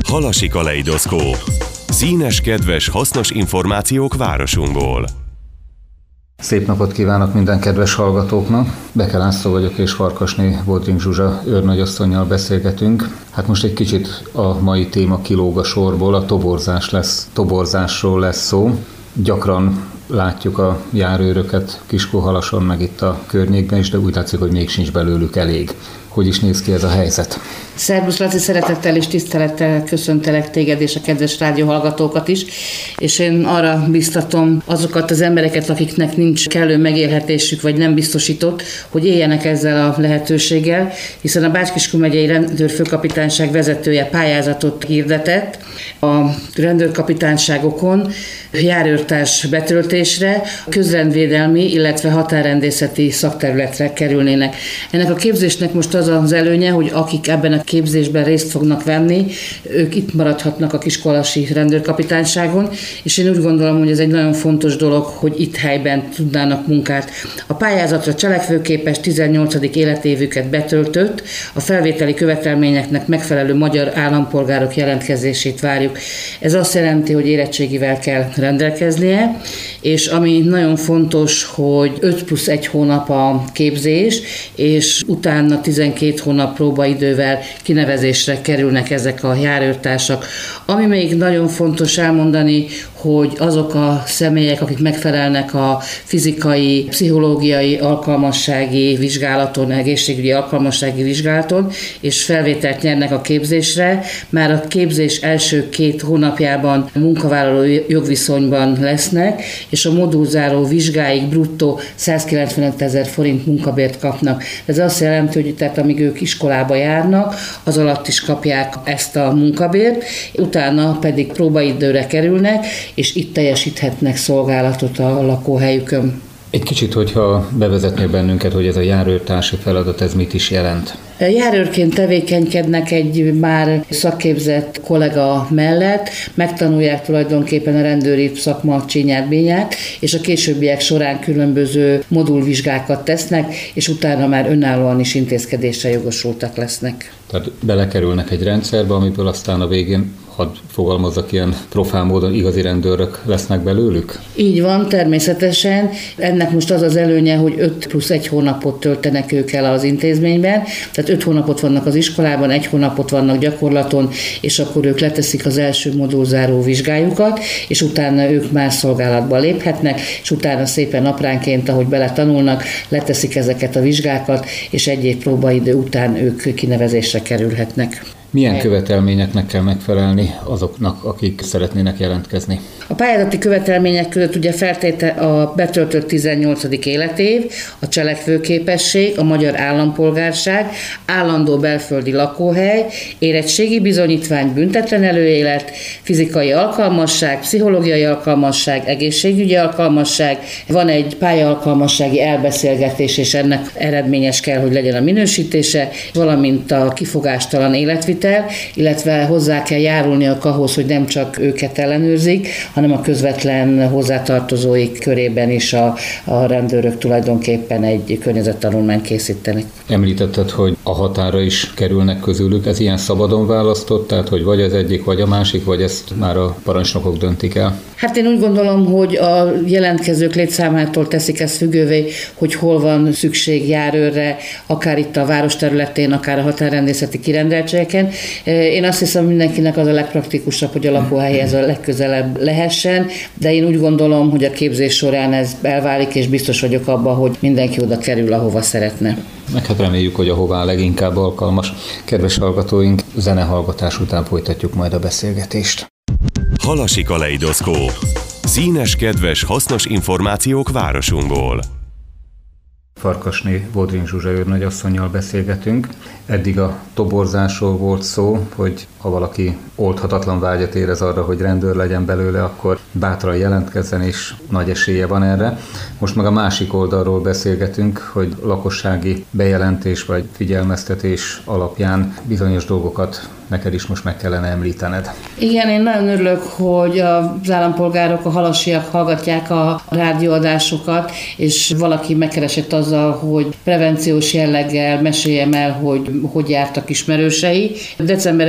Halasi kaleidoszkóp. Színes, kedves, hasznos információk városunkból. Szép napot kívánok minden kedves hallgatóknak! Beke László vagyok, és Farkasné Bodring Zsuzsa őrnagyasszonnyal beszélgetünk. Hát most egy kicsit a mai téma kilóg a sorból, a toborzásról lesz szó. Gyakran látjuk a járőröket Kiskóhalason, meg itt a környékben is, de úgy látszik, hogy még sincs belőlük elég. Hogy is néz ki ez a helyzet? Szerbusz Laci, szeretettel és tisztelettel köszöntelek téged és a kedves rádióhallgatókat is, és én arra biztatom azokat az embereket, akiknek nincs kellő megélhetésük, vagy nem biztosított, hogy éljenek ezzel a lehetőséggel, hiszen a Bács-Kiskun megyei rendőrfőkapitányság vezetője pályázatot hirdetett a rendőrkapitányságokon járőrtárs betöltésre, közrendvédelmi, illetve határrendészeti szakterületre kerülnének. Ennek a képzésnek most az előnye, hogy akik ebben a képzésben részt fognak venni, ők itt maradhatnak a kiskolasi rendőrkapitányságon, és én úgy gondolom, hogy ez egy nagyon fontos dolog, hogy itt helyben tudnának munkát. A pályázatra cselekvőképes 18. életévüket betöltött, a felvételi követelményeknek megfelelő magyar állampolgárok jelentkezését várjuk. Ez azt jelenti, hogy érettségivel kell rendelkeznie, és ami nagyon fontos, hogy 5+1 hónap a képzés, és utána 12 hónap próbaidővel kinevezésre kerülnek ezek a járőrtársak. Ami még nagyon fontos elmondani, hogy azok a személyek, akik megfelelnek a fizikai, pszichológiai alkalmassági vizsgálaton, egészségügyi alkalmassági vizsgálaton, és felvételt nyernek a képzésre, már a képzés első 2 hónapjában munkavállaló jogviszonyban lesznek, és a modulzáró vizsgáig bruttó 195 000 forint munkabért kapnak. Ez azt jelenti, hogy tehát amíg ők iskolába járnak, az alatt is kapják ezt a munkabért, utána pedig próbaidőre kerülnek, és itt teljesíthetnek szolgálatot a lakóhelyükön. Egy kicsit, hogyha bevezetnél bennünket, hogy ez a járőrtársi feladat, ez mit is jelent? Járőrként tevékenykednek egy már szakképzett kollega mellett, megtanulják tulajdonképpen a rendőri szakma csínyát-bínyát, és a későbbiek során különböző modulvizsgákat tesznek, és utána már önállóan is intézkedésre jogosultak lesznek. Tehát belekerülnek egy rendszerbe, amiből aztán a végén, hadd fogalmazzak ilyen profán módon, igazi rendőrök lesznek belőlük? Így van, természetesen. Ennek most az az előnye, hogy 5+1 hónapot töltenek ők el az intézményben, tehát 5 hónapot vannak az iskolában, 1 hónapot vannak gyakorlaton, és akkor ők leteszik az első modulzáró vizsgájukat, és utána ők már szolgálatba léphetnek, és utána szépen apránként, ahogy beletanulnak, leteszik ezeket a vizsgákat, és egy év próbaidő után ők kinevezésre kerülhetnek. Milyen követelményeknek kell megfelelni azoknak, akik szeretnének jelentkezni? A pályázati követelmények között ugye a betöltött 18. életév, a cselekvőképesség, a magyar állampolgárság, állandó belföldi lakóhely, érettségi bizonyítvány, büntetlen előélet, fizikai alkalmasság, pszichológiai alkalmasság, egészségügyi alkalmasság, van egy pályaalkalmassági elbeszélgetés, és ennek eredményes kell, hogy legyen a minősítése, valamint a kifogástalan életvitel, illetve hozzá kell járulniak ahhoz, hogy nem csak őket ellenőrzik, hanem a közvetlen hozzátartozóik körében is a rendőrök tulajdonképpen egy környezettanulmányt készítenek. Említetted, hogy a határa is kerülnek közülük, ez ilyen szabadon választott, tehát hogy vagy az egyik, vagy a másik, vagy ezt már a parancsnokok döntik el? Hát én úgy gondolom, hogy a jelentkezők létszámától teszik ezt függővé, hogy hol van szükség járőrre, akár itt a város területén, akár a határrendészeti kirendeltségeken. Én azt hiszem, mindenkinek az a legpraktikusabb, hogy a lakóhelyhez a legközelebb lehessen, de én úgy gondolom, hogy a képzés során ez elválik, és biztos vagyok abban, hogy mindenki oda kerül, ahova szeretne. Meg hát reméljük, hogy ahová leginkább alkalmas. Kedves hallgatóink, zenehallgatás után folytatjuk majd a beszélgetést. Halasi kaleidoszkóp. Színes, kedves, hasznos információk városunkból. Farkasné Bodring Zsuzsa őrnagyasszonnyal beszélgetünk. Eddig a toborzásról volt szó, hogy ha valaki oldhatatlan vágyat érez arra, hogy rendőr legyen belőle, akkor bátran jelentkezzen, és nagy esélye van erre. Most meg a másik oldalról beszélgetünk, hogy lakossági bejelentés vagy figyelmeztetés alapján bizonyos dolgokat neked is most meg kellene említened. Igen, én nagyon örülök, hogy az állampolgárok, a halasiak hallgatják a rádióadásokat, és valaki megkeresett azzal, hogy prevenciós jelleggel meséljem el, hogy jártak ismerősei. December 1-én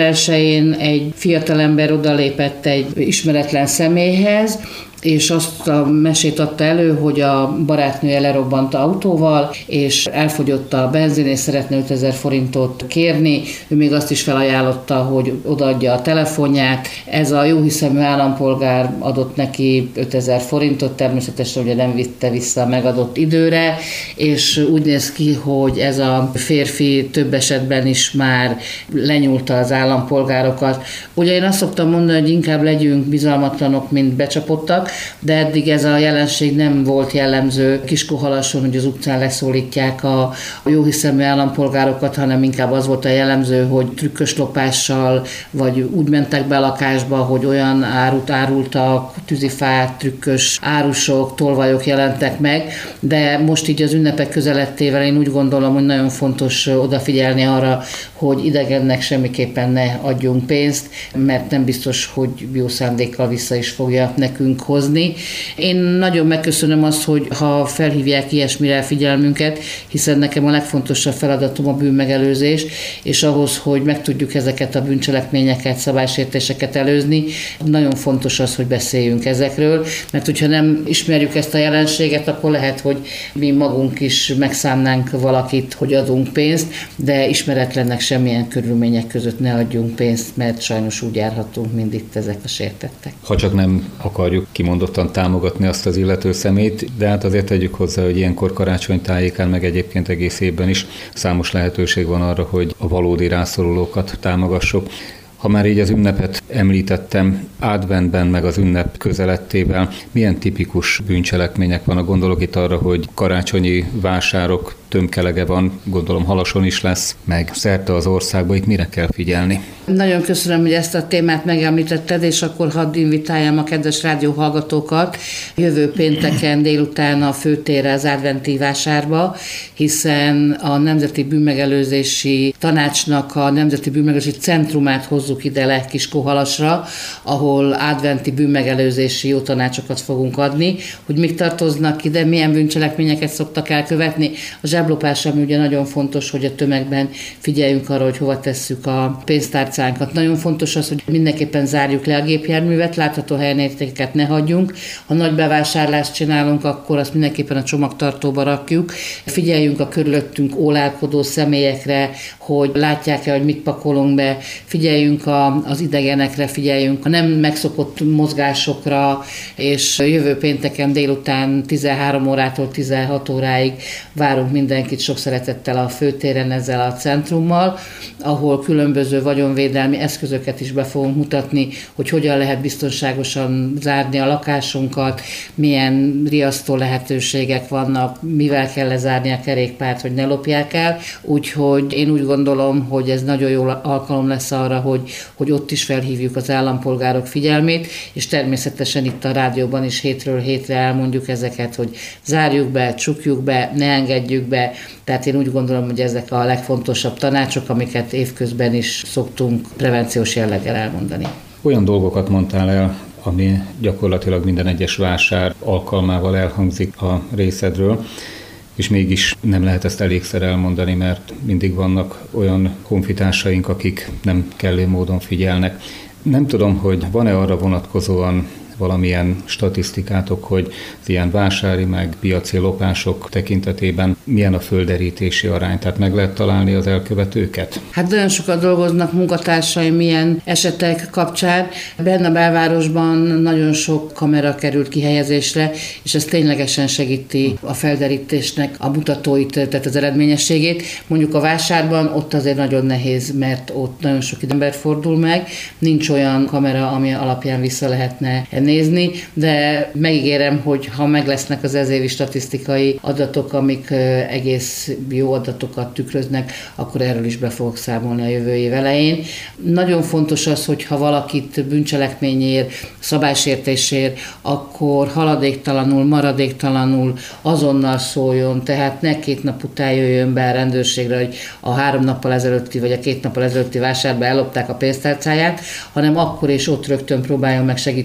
elején egy fiatalember odalépett egy ismeretlen személyhez, és azt a mesét adta elő, hogy a barátnője lerobbant autóval, és elfogyott a benzin, és szeretne 5000 forintot kérni. Ő még azt is felajánlotta, hogy odaadja a telefonját. Ez a jóhiszemű állampolgár adott neki 5000 forintot, természetesen ugye nem vitte vissza a megadott időre, és úgy néz ki, hogy ez a férfi több esetben is már lenyúlta az állampolgárokat. Ugye én azt szoktam mondani, hogy inkább legyünk bizalmatlanok, mint becsapottak, de eddig ez a jelenség nem volt jellemző Kiskóhalason, hogy az utcán leszólítják a jóhiszemű állampolgárokat, hanem inkább az volt a jellemző, hogy trükkös lopással, vagy úgy mentek be a lakásba, hogy olyan árut árultak, tűzifát, trükkös árusok, tolvajok jelentek meg, de most így az ünnepek közelettével én úgy gondolom, hogy nagyon fontos odafigyelni arra, hogy idegennek semmiképpen ne adjunk pénzt, mert nem biztos, hogy jó szándékkal vissza is fogja nekünk hozni. Én nagyon megköszönöm azt, hogy ha felhívják ilyesmire a figyelmünket, hiszen nekem a legfontosabb feladatom a bűnmegelőzés, és ahhoz, hogy meg tudjuk ezeket a bűncselekményeket, szabálysértéseket előzni, nagyon fontos az, hogy beszéljünk ezekről, mert hogyha nem ismerjük ezt a jelenséget, akkor lehet, hogy mi magunk is megszánnánk valakit, hogy adunk pénzt, de ismeretlennek semmilyen körülmények között ne adjunk pénzt, mert sajnos úgy járhatunk, mint itt ezek a sértettek. Ha csak nem akarjuk kimondottan támogatni azt az illető szemét, de hát azért tegyük hozzá, hogy ilyenkor karácsony tájékán, meg egyébként egész évben is számos lehetőség van arra, hogy a valódi rászorulókat támogassuk. Ha már így az ünnepet említettem, adventben meg az ünnep közelettével milyen tipikus bűncselekmények vannak? Gondolok itt arra, hogy karácsonyi vásárok tömkelege van, gondolom Halason is lesz, meg szerte az országban, itt mire kell figyelni? Nagyon köszönöm, hogy ezt a témát megemlítetted, és akkor hadd invitáljam a kedves rádióhallgatókat jövő pénteken délután a főtérre az adventi vásárba, hiszen a Nemzeti Bűnmegelőzési Tanácsnak a Nemzeti Bűnmegelőzési Centrumát hozzuk ide le Kiskóhalasra, ahol adventi bűnmegelőzési jó tanácsokat fogunk adni, hogy mik tartoznak ide, milyen bűncselekményeket szoktak elkövetni. A zsáblopás, ami ugye nagyon fontos, hogy a tömegben figyeljünk arra, hogy hova tesszük a pénztárcánkat. Nagyon fontos az, hogy mindenképpen zárjuk le a gépjárművet, látható helyen értékeket ne hagyjunk. Ha nagy bevásárlást csinálunk, akkor azt mindenképpen a csomagtartóba rakjuk. Figyeljünk a körülöttünk ólálkodó személyekre, hogy látják-e, hogy mit pakolunk be. Figyeljünk az idegenekre, figyeljünk a nem megszokott mozgásokra, és jövő pénteken délután 13 órától 16 óráig várunk mindenkit sok szeretettel a főtéren ezzel a centrummal, ahol különböző vagyonvédelmi eszközöket is be fogunk mutatni, hogy hogyan lehet biztonságosan zárni a lakásunkat, milyen riasztó lehetőségek vannak, mivel kell lezárni a kerékpárt, hogy ne lopják el. Úgyhogy én úgy gondolom, hogy ez nagyon jó alkalom lesz arra, hogy ott is felhívjuk az állampolgárok figyelmét, és természetesen itt a rádióban is hétről hétre elmondjuk ezeket, hogy zárjuk be, csukjuk be, ne engedjük be. Tehát én úgy gondolom, hogy ezek a legfontosabb tanácsok, amiket évközben is szoktunk prevenciós jelleggel elmondani. Olyan dolgokat mondtál el, ami gyakorlatilag minden egyes vásár alkalmával elhangzik a részedről, és mégis nem lehet ezt elégszer elmondani, mert mindig vannak olyan honfitársaink, akik nem kellő módon figyelnek. Nem tudom, hogy van-e arra vonatkozóan valamilyen statisztikátok, hogy az ilyen vásári meg piaci lopások tekintetében milyen a földerítési arány, tehát meg lehet találni az elkövetőket? Hát nagyon sokat dolgoznak munkatársaim milyen esetek kapcsán. Benne a belvárosban nagyon sok kamera került kihelyezésre, és ez ténylegesen segíti a felderítésnek a mutatóit, tehát az eredményességét. Mondjuk a vásárban ott azért nagyon nehéz, mert ott nagyon sok ember fordul meg, nincs olyan kamera, ami alapján vissza lehetne nézni, de megígérem, hogy ha meg lesznek az ezévi statisztikai adatok, amik egész jó adatokat tükröznek, akkor erről is be fogok számolni a jövő év elején. Nagyon fontos az, hogy ha valakit bűncselekményért, szabálysértésért, akkor haladéktalanul, maradéktalanul azonnal szóljon, tehát ne 2 nap után jöjjön be a rendőrségre, hogy a 3 nappal ezelőtti vagy a 2 nappal ezelőtti vásárba ellopták a pénztárcáját, hanem akkor és ott rögtön próbáljon meg segítséget kérni,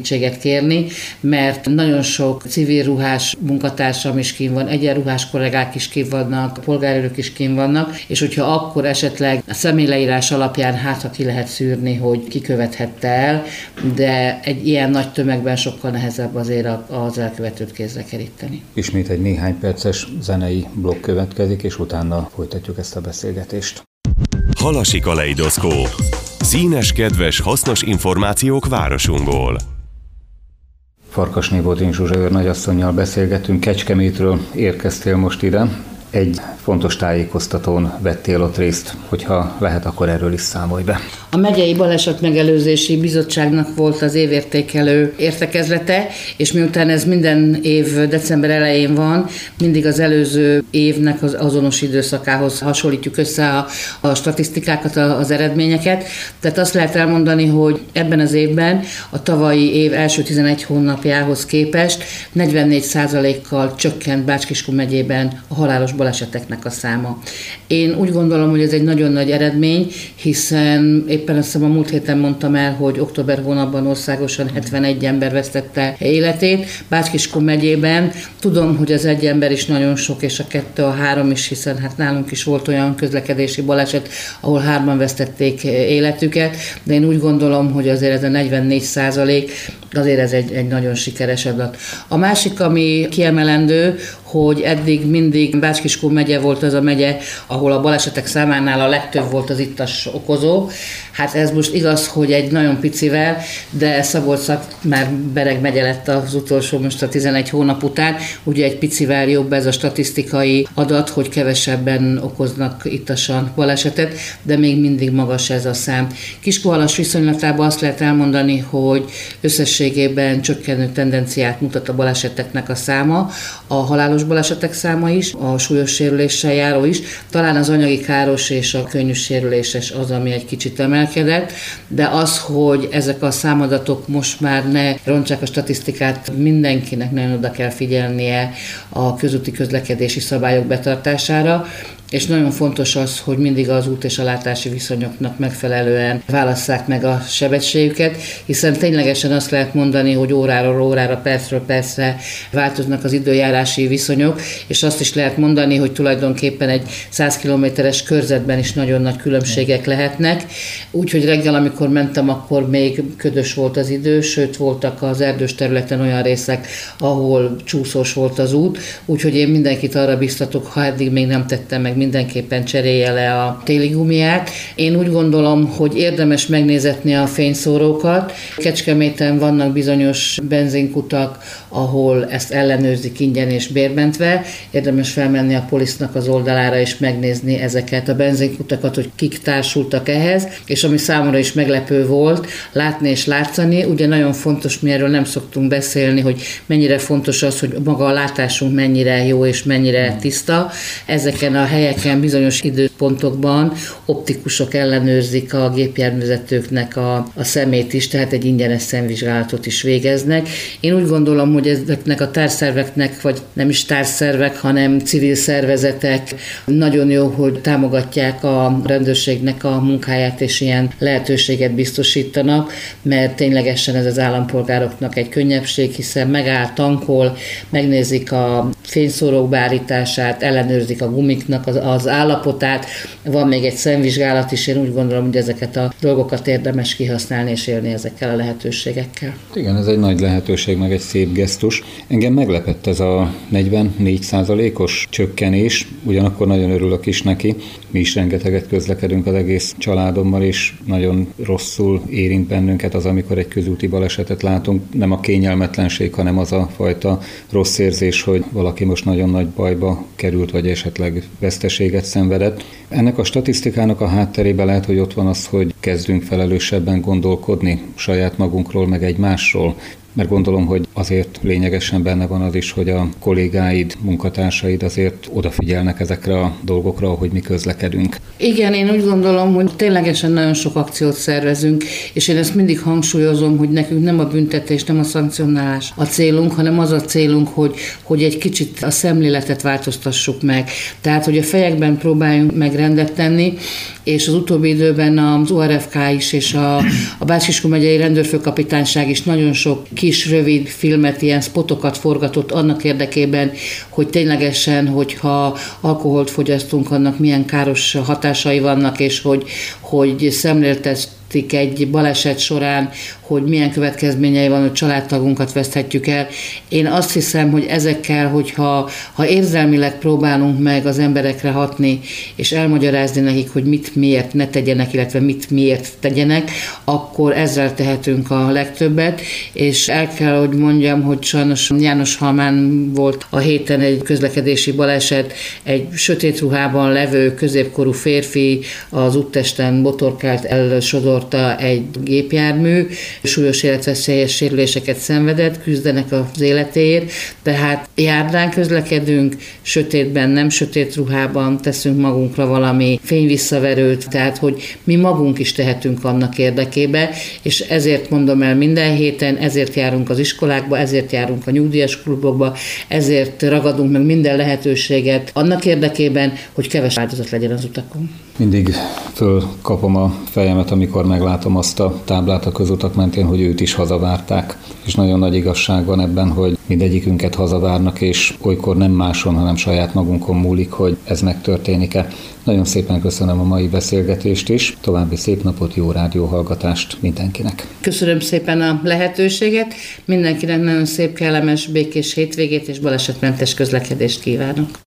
kérni, mert nagyon sok civil ruhás munkatársam is kín van, egyenruhás kollégák is kín vannak, polgárőrök is kín vannak, és hogyha akkor esetleg a személyleírás alapján ha ki lehet szűrni, hogy ki követhette el, de egy ilyen nagy tömegben sokkal nehezebb azért az elkövetőt kézre keríteni. Ismét egy néhány perces zenei blokk következik, és utána folytatjuk ezt a beszélgetést. Halasi kaleidoszkóp. Színes, kedves, hasznos információk városunkból. Farkasné Bodring Zsuzsa őrnagyasszonnyal beszélgetünk, Kecskemétről érkeztél most ide. Egy fontos tájékoztatón vettél ott részt, hogyha lehet, akkor erről is számolj be. A megyei balesetmegelőzési bizottságnak volt az évértékelő értekezlete, és miután ez minden év december elején van, mindig az előző évnek az azonos időszakához hasonlítjuk össze a statisztikákat, az eredményeket. Tehát azt lehet elmondani, hogy ebben az évben a tavalyi év első 11 hónapjához képest 44%-kal csökkent Bács-Kiskun megyében a halálos baleseteknek a száma. Én úgy gondolom, hogy ez egy nagyon nagy eredmény, hiszen éppen azt hiszem a múlt héten mondtam el, hogy október hónapban országosan 71 ember vesztette életét. Bács-Kiskun megyében tudom, hogy az egy ember is nagyon sok, és a 2, a 3 is, hiszen hát nálunk is volt olyan közlekedési baleset, ahol 3-an vesztették életüket, de én úgy gondolom, hogy azért ez a 44%, azért ez egy nagyon sikeres adat. A másik, ami kiemelendő, hogy eddig mindig Bács-Kiskun megye volt az a megye, ahol a balesetek számánál a legtöbb volt az ittas okozó. Hát ez most igaz, hogy egy nagyon picivel, de Szabolcs már Bereg megye lett az utolsó most a 11 hónap után, ugye egy picivel jobb ez a statisztikai adat, hogy kevesebben okoznak ittasan balesetet, de még mindig magas ez a szám. Kiskunhalas viszonylatában azt lehet elmondani, hogy összességében csökkenő tendenciát mutat a baleseteknek a száma, a halálos balesetek száma is, a súlyos sérüléssel járó is, talán az anyagi káros és a könnyű sérüléses az, ami egy kicsit emelkedett, de az, hogy ezek a számadatok most már ne rontsák a statisztikát, mindenkinek nagyon oda kell figyelnie a közúti közlekedési szabályok betartására, és nagyon fontos az, hogy mindig az út és a látási viszonyoknak megfelelően válasszák meg a sebességüket, hiszen ténylegesen azt lehet mondani, hogy óráról órára, percről percre változnak az időjárási viszonyok, és azt is lehet mondani, hogy tulajdonképpen egy 100 kilométeres körzetben is nagyon nagy különbségek lehetnek. Úgyhogy reggel, amikor mentem, akkor még ködös volt az idő, sőt voltak az erdős területen olyan részek, ahol csúszós volt az út, úgyhogy én mindenkit arra biztatok, ha eddig még nem tettem meg, mindenképpen cserélje le a téli gumiát. Én úgy gondolom, hogy érdemes megnézetni a fényszórókat. Kecskeméten vannak bizonyos benzinkutak, ahol ezt ellenőrzik ingyen és bérmentve. Érdemes felmenni a Polisznak az oldalára és megnézni ezeket a benzinkutakat, hogy kik társultak ehhez, és ami számomra is meglepő volt, látni és látszani. Ugye nagyon fontos, mi erről nem szoktunk beszélni, hogy mennyire fontos az, hogy maga a látásunk mennyire jó és mennyire tiszta. Ezeken a helyeken bizonyos időpontokban optikusok ellenőrzik a gépjárművezetőknek a szemét is, tehát egy ingyenes szemvizsgálatot is végeznek. Én úgy gondolom, hogy ezeknek a társszerveknek, vagy nem is társszervek, hanem civil szervezetek nagyon jó, hogy támogatják a rendőrségnek a munkáját, és ilyen lehetőséget biztosítanak, mert ténylegesen ez az állampolgároknak egy könnyebbség, hiszen megáll, tankol, megnézik a fényszórók beállítását, ellenőrzik a gumiknak az állapotát, van még egy szemvizsgálat is, én úgy gondolom, hogy ezeket a dolgokat érdemes kihasználni és élni ezekkel a lehetőségekkel. Igen, ez egy nagy lehetőség, meg egy szép gesztus. Engem meglepett ez a 44%-os csökkenés, ugyanakkor nagyon örülök is neki. Mi is rengeteget közlekedünk az egész családommal, és nagyon rosszul érint bennünket az, amikor egy közúti balesetet látunk. Nem a kényelmetlenség, hanem az a fajta rossz érzés, hogy valaki most nagyon nagy bajba került, vagy esetleg veszteséget szenvedett. Ennek a statisztikának a hátterében lehet, hogy ott van az, hogy kezdünk felelősebben gondolkodni saját magunkról, meg egymásról. Mert gondolom, hogy azért lényegesen benne van az is, hogy a kollégáid, munkatársaid azért odafigyelnek ezekre a dolgokra, ahogy mi közlekedünk. Igen, én úgy gondolom, hogy ténylegesen nagyon sok akciót szervezünk, és én ezt mindig hangsúlyozom, hogy nekünk nem a büntetés, nem a szankcionálás a célunk, hanem az a célunk, hogy egy kicsit a szemléletet változtassuk meg. Tehát, hogy a fejekben próbáljunk meg rendet tenni, és az utóbbi időben az ORFK is és a Bács-Kiskun megyei rendőrfőkapitányság is nagyon sok kis, rövid filmet, ilyen spotokat forgatott annak érdekében, hogy ténylegesen, hogyha alkoholt fogyasztunk, annak milyen káros hatásai vannak, és hogy szemléltetik egy baleset során, hogy milyen következményei van, hogy családtagunkat veszthetjük el. Én azt hiszem, hogy ezekkel, hogyha érzelmileg próbálunk meg az emberekre hatni, és elmagyarázni nekik, hogy mit miért ne tegyenek, illetve mit miért tegyenek, akkor ezzel tehetünk a legtöbbet, és el kell, hogy mondjam, hogy sajnos Jánoshalmán volt a héten egy közlekedési baleset, egy sötét ruhában levő középkorú férfi az úttesten botorkált, elsodorta egy gépjármű, súlyos életveszélyes sérüléseket szenvedett, küzdenek az életéért, tehát járdán közlekedünk, sötétben, nem sötét ruhában, teszünk magunkra valami fényvisszaverőt, tehát hogy mi magunk is tehetünk annak érdekébe, és ezért mondom el minden héten, ezért járunk az iskolákba, ezért járunk a nyugdíjas klubokba, ezért ragadunk meg minden lehetőséget annak érdekében, hogy kevés áldozat legyen az utakon. Mindig fölkapom a fejemet, amikor meglátom azt a táblát a közutak mentén, hogy őt is hazavárták. És nagyon nagy igazság van ebben, hogy mindegyikünket hazavárnak, és olykor nem máson, hanem saját magunkon múlik, hogy ez megtörténik-e. Nagyon szépen köszönöm a mai beszélgetést is. További szép napot, jó rádióhallgatást mindenkinek. Köszönöm szépen a lehetőséget. Mindenkinek nagyon szép, kellemes, békés hétvégét és balesetmentes közlekedést kívánok.